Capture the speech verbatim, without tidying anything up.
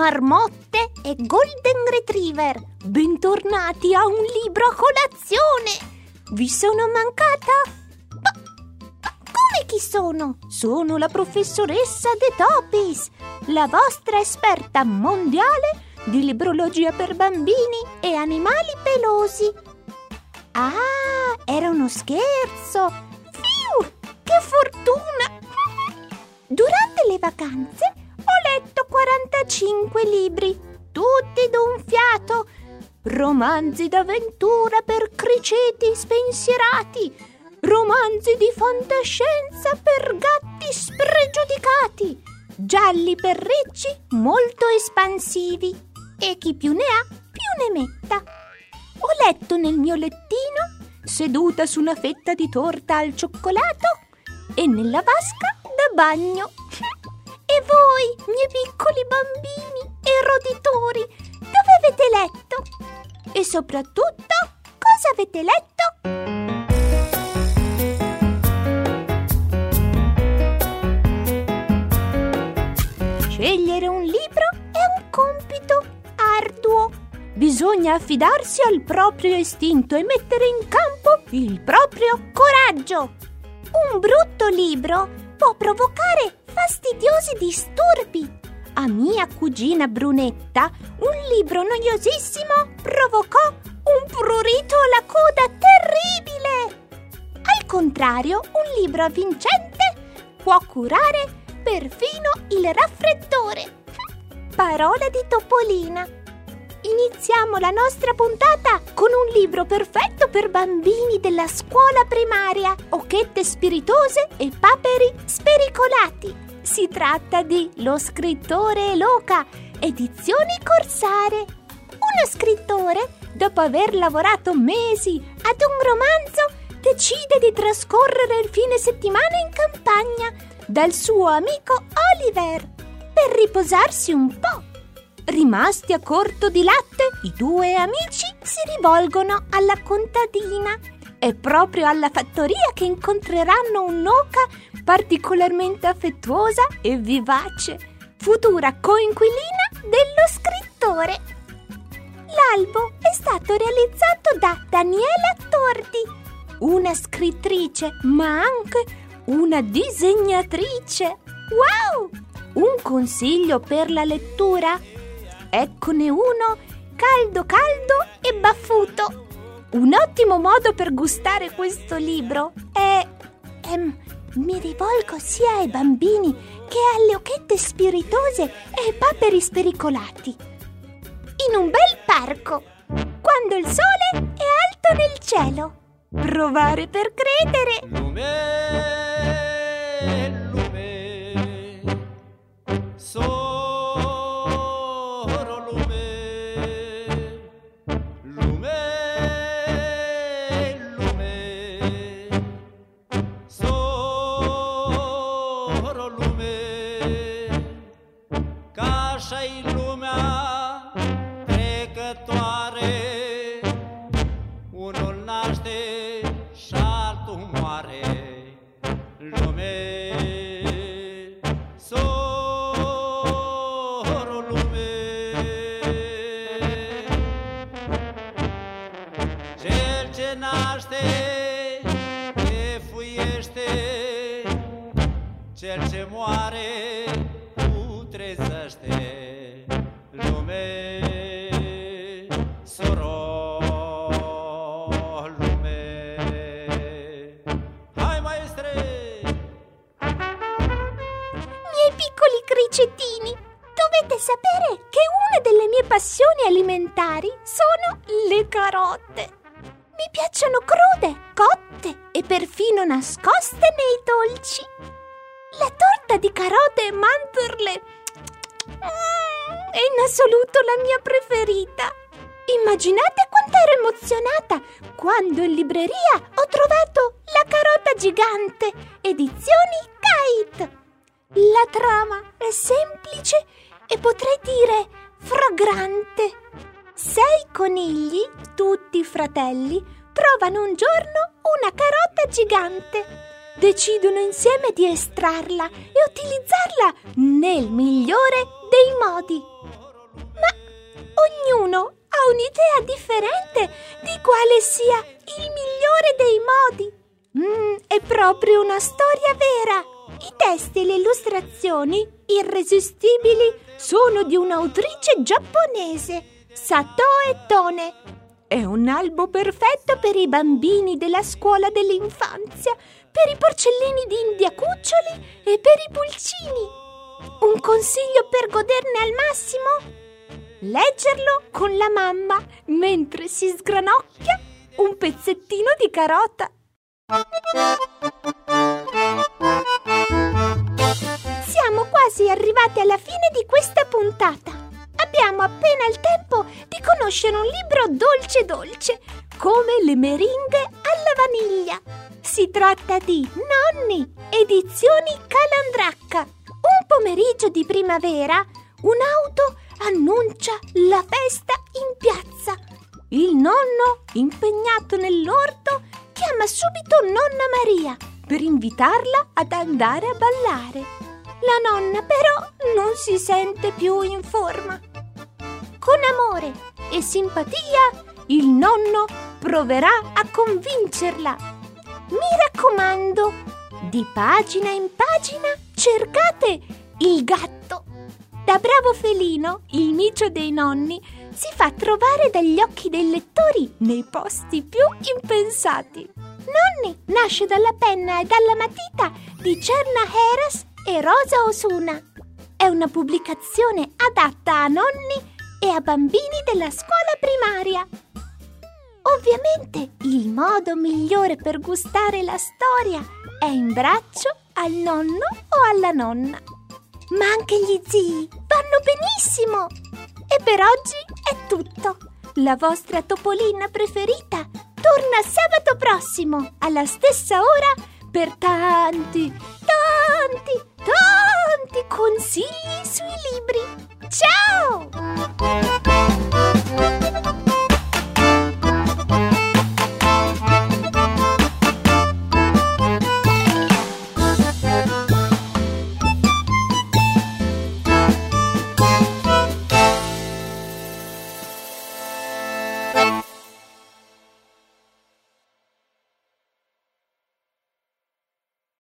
marmotte e golden retriever. Bentornati a un libro a colazione. Vi sono mancata? Ma, ma come chi sono? Sono la professoressa De Topis, la vostra esperta mondiale di librologia per bambini e animali pelosi. Ah, era uno scherzo! Fiu, che fortuna! Durante le vacanze ho letto quarantacinque libri, tutti d'un fiato. Romanzi d'avventura per criceti spensierati, romanzi di fantascienza per gatti spregiudicati, gialli per ricci molto espansivi, e chi più ne ha più ne metta. Ho letto nel mio lettino, seduta su una fetta di torta al cioccolato, e nella vasca da bagno. E voi, miei piccoli bambini e roditori, dove avete letto? E soprattutto, cosa avete letto? Scegliere un libro è un compito arduo. Bisogna affidarsi al proprio istinto e mettere in campo il proprio coraggio. Un brutto libro può provocare fastidiosi disturbi. A mia cugina Brunetta un libro noiosissimo provocò un prurito alla coda terribile. Al contrario, un libro avvincente può curare perfino il raffreddore. Parola di Topolina. Iniziamo la nostra puntata con un libro perfetto per bambini della scuola primaria, Occhette spiritose e paperi spericolati. Si tratta di Lo scrittore e l'oca, edizioni Corsare. Uno scrittore, dopo aver lavorato mesi ad un romanzo, decide di trascorrere il fine settimana in campagna dal suo amico Oliver per riposarsi un po'. Rimasti a corto di latte, i due amici si rivolgono alla contadina. È proprio alla fattoria che incontreranno un'oca particolarmente affettuosa e vivace, futura coinquilina dello scrittore. L'albo è stato realizzato da Daniela Tordi, una scrittrice ma anche una disegnatrice. Wow! Un consiglio per la lettura? Eccone uno caldo caldo e baffuto. Un ottimo modo per gustare questo libro è... Ehm, mi rivolgo sia ai bambini che alle occhette spiritose e ai paperi spericolati. In un bel parco, quando il sole è alto nel cielo. Provare per credere. Lume, lume, solo lume, lume, lume, solo lume, ca așa-i lumea trecătoare, unul naște și altul moare. Lume, soro lume, cel ce naște jefuiește, cel ce moare putrezește. Lume, soro cricetini, dovete sapere che una delle mie passioni alimentari sono le carote. Mi piacciono crude, cotte e perfino nascoste nei dolci. La torta di carote e mandorle mm, è in assoluto la mia preferita. Immaginate quanto ero emozionata quando in libreria ho trovato La carota gigante, edizioni Kite. La trama è semplice e potrei dire fragrante. Sei conigli, tutti fratelli, trovano un giorno una carota gigante. Decidono insieme di estrarla e utilizzarla nel migliore dei modi. ognuno ha un'idea differente di quale sia il migliore dei modi. Mm, è proprio una storia vera. I testi e le illustrazioni irresistibili sono di un'autrice giapponese, Satoe Tone. È un albo perfetto per i bambini della scuola dell'infanzia, per i porcellini di India cuccioli e per i pulcini. Un consiglio per goderne al massimo? Leggerlo con la mamma mentre si sgranocchia un pezzettino di carota. Siamo quasi arrivati alla fine di questa puntata. Abbiamo appena il tempo di conoscere un libro dolce dolce, come Le meringhe alla vaniglia. Si tratta di Nonni, edizioni Calandracca. Un pomeriggio di primavera, un'auto annuncia la festa in piazza. Il nonno, impegnato nell'orto, chiama subito nonna Maria per invitarla ad andare a ballare. La nonna però non si sente più in forma. Con amore e simpatia, il nonno proverà a convincerla. Mi raccomando, di pagina in pagina cercate il gatto. Da bravo felino, il micio dei nonni si fa trovare dagli occhi dei lettori nei posti più impensati. Nonni nasce dalla penna e dalla matita di Cherna Heras e Rosa Osuna. È una pubblicazione adatta a nonni e a bambini della scuola primaria. Ovviamente il modo migliore per gustare la storia è in braccio al nonno o alla nonna. Ma anche gli zii vanno benissimo! E per oggi è tutto. La vostra Topolina preferita torna sabato prossimo alla stessa ora per tanti, tanti, tanti consigli sui libri. Ciao!